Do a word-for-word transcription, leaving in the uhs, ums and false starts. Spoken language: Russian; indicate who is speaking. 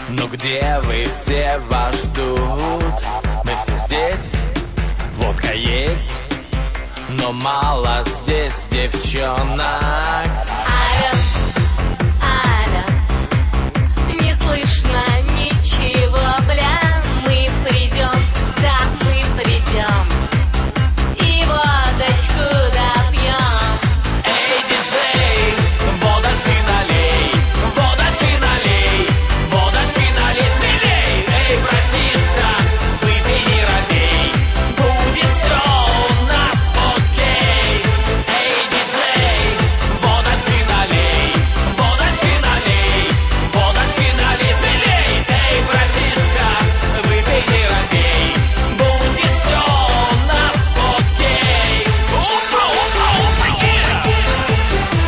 Speaker 1: Ну где вы все, вас ждут? Мы все здесь, водка есть, но мало здесь девчонок.